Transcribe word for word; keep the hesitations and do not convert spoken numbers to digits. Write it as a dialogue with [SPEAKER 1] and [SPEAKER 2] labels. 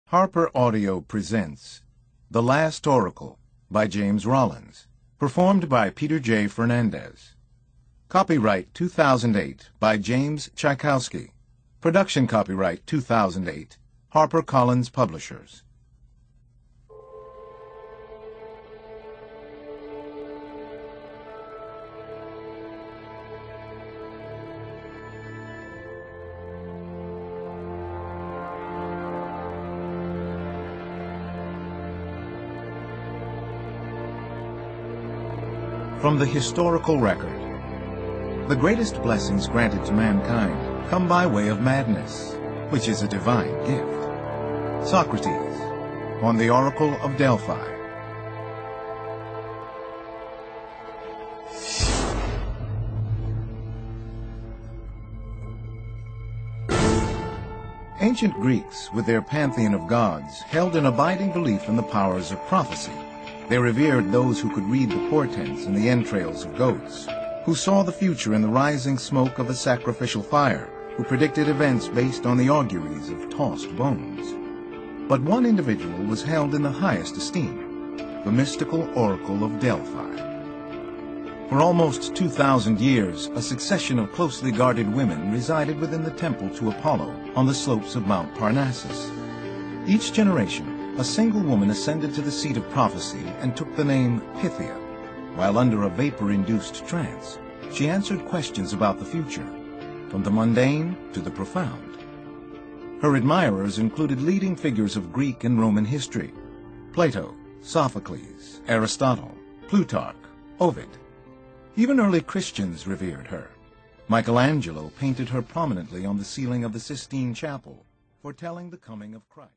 [SPEAKER 1] Harper Audio presents The Last Oracle by James Rollins, performed by Peter J. Fernandez. Copyright two thousand eight by James Tchaikovsky. Production copyright two thousand eight, HarperCollins Publishers. From the historical record. The greatest blessings granted to mankind come by way of madness, which is a divine gift. Socrates, on the Oracle of Delphi. Ancient Greeks, with their pantheon of gods, held an abiding belief in the powers of prophecy. They revered those who could read the portents in the entrails of goats, who saw the future in the rising smoke of a sacrificial fire, who predicted events based on the auguries of tossed bones. But one individual was held in the highest esteem, the mystical Oracle of Delphi. For almost two thousand years, a succession of closely guarded women resided within the temple to Apollo on the slopes of Mount Parnassus. Each generation, a single woman ascended to the seat of prophecy and took the name Pythia. While under a vapor-induced trance, she answered questions about the future, from the mundane to the profound. Her admirers included leading figures of Greek and Roman history: Plato, Sophocles, Aristotle, Plutarch, Ovid. Even early Christians revered her. Michelangelo painted her prominently on the ceiling of the Sistine Chapel, foretelling the coming of Christ.